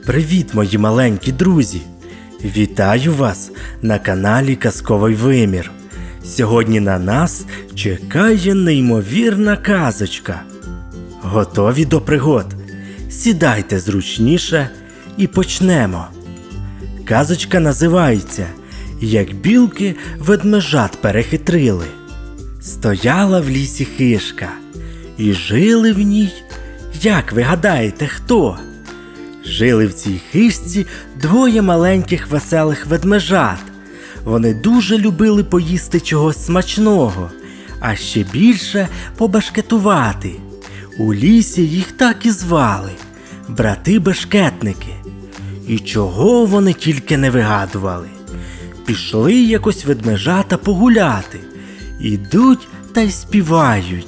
Привіт, мої маленькі друзі! Вітаю вас на каналі Казковий Вимір. Сьогодні на нас чекає неймовірна казочка. Готові до пригод? Сідайте зручніше і почнемо. Казочка називається «Як білки ведмежат перехитрили». Стояла в лісі хишка, і жили в ній, як ви гадаєте, хто? Жили в цій хижці двоє маленьких веселих ведмежат. Вони дуже любили поїсти чогось смачного, а ще більше побешкетувати. У лісі їх так і звали – брати-бешкетники. І чого вони тільки не вигадували. Пішли якось ведмежата погуляти. Ідуть та й співають.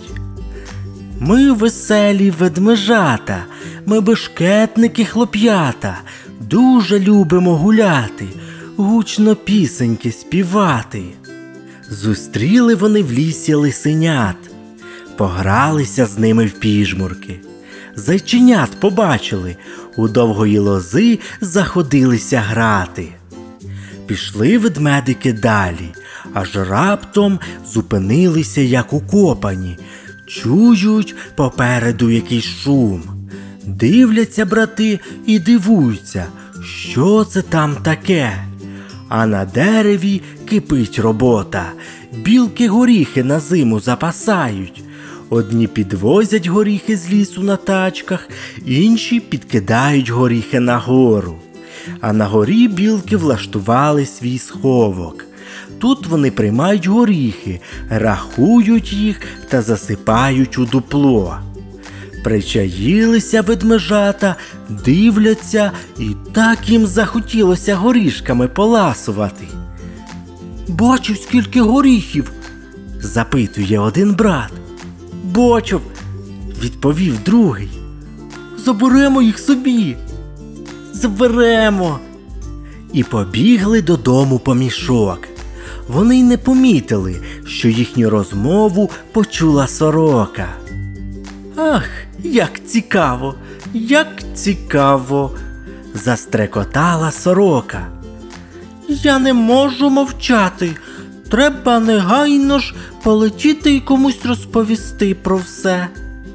Ми веселі ведмежата, ми бешкетники-хлоп'ята, дуже любимо гуляти, гучно пісеньки співати. Зустріли вони в лісі лисенят, погралися з ними в піжмурки. Зайченят побачили, у довгої лози заходилися грати. Пішли ведмедики далі, аж раптом зупинилися як укопані. Чують попереду якийсь шум. Дивляться брати і дивуються, що це там таке. А на дереві кипить робота. Білки горіхи на зиму запасають. Одні підвозять горіхи з лісу на тачках, інші підкидають горіхи нагору. А на горі білки влаштували свій сховок. Тут вони приймають горіхи, рахують їх та засипають у дупло. Причаїлися ведмежата, дивляться, і так їм захотілося горішками поласувати. «Бачив, скільки горіхів?» – запитує один брат. «Бачив», – відповів другий. «Заберемо їх собі». «Заберемо». І побігли додому по мішок. Вони й не помітили, що їхню розмову почула сорока. «Ах, як цікаво, як цікаво!» – застрекотала сорока. «Я не можу мовчати, треба негайно ж полетіти і комусь розповісти про все».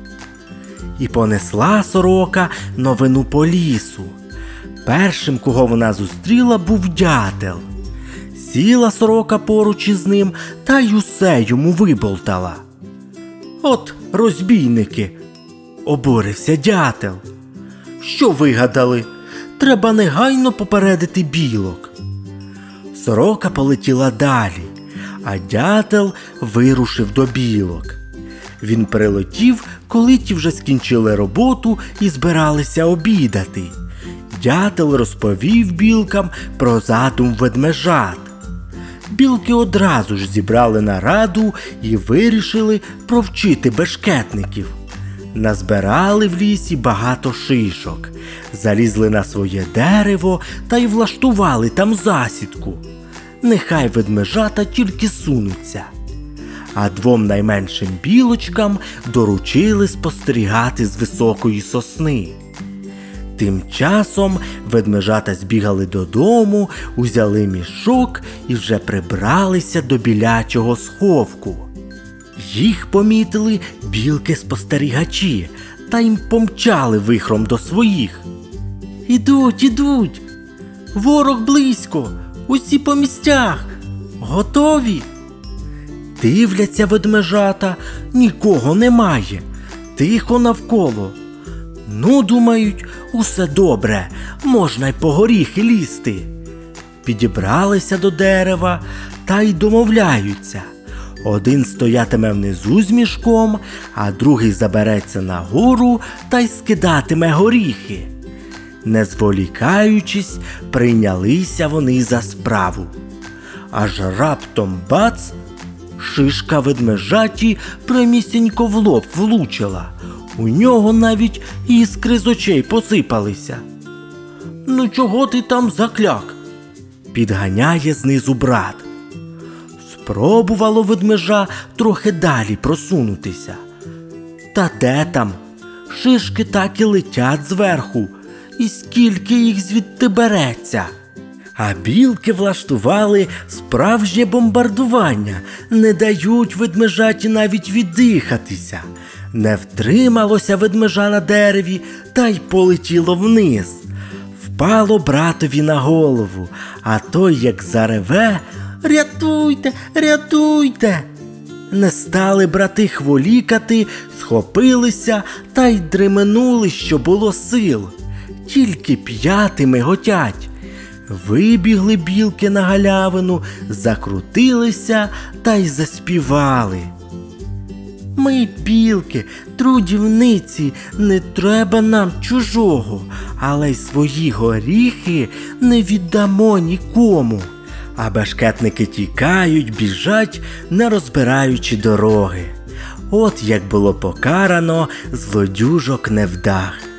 І понесла сорока новину по лісу. Першим, кого вона зустріла, був дятел. Сіла сорока поруч із ним та й усе йому виболтала. «От розбійники!» – обурився дятел. «Що вигадали? Треба негайно попередити білок». Сорока полетіла далі, а дятел вирушив до білок. Він прилетів, коли ті вже скінчили роботу і збиралися обідати. Дятел розповів білкам про задум ведмежат. Білки одразу ж зібрали нараду і вирішили провчити бешкетників. Назбирали в лісі багато шишок, залізли на своє дерево та й влаштували там засідку. Нехай ведмежата тільки сунуться. А двом найменшим білочкам доручили спостерігати з високої сосни. Тим часом ведмежата збігали додому, узяли мішок і вже прибралися до білячого сховку. Їх помітили білки-спостерігачі та й помчали вихром до своїх. «Ідуть, ідуть! Ворог близько! Усі по місцях! Готові?» Дивляться ведмежата, нікого немає, тихо навколо. Ну, думають, усе добре, можна й по горіхи лізти. Підібралися до дерева та й домовляються. Один стоятиме внизу з мішком, а другий забереться нагору та й скидатиме горіхи. Не зволікаючись, прийнялися вони за справу. Аж раптом бац! Шишка ведмежаті прямісінько в лоб влучила. У нього навіть іскри з очей посипалися. «Ну чого ти там закляк?» – підганяє знизу брат. Спробувало ведмежа трохи далі просунутися. Та де там? Шишки так і летять зверху, і скільки їх звідти береться. А білки влаштували справжнє бомбардування, не дають ведмежаті навіть віддихатися. Не втрималося ведмежа на дереві та й полетіло вниз. Впало братові на голову, а той як зареве: «Рятуйте, рятуйте!» Не стали брати хволікати, схопилися та й дременули, що було сил. Тільки п'ятими готять. Вибігли білки на галявину, закрутилися та й заспівали. Ми, білки, трудівниці, не треба нам чужого, але й свої горіхи не віддамо нікому. А бешкетники тікають, біжать, не розбираючи дороги. От як було покарано злодюжок невдах.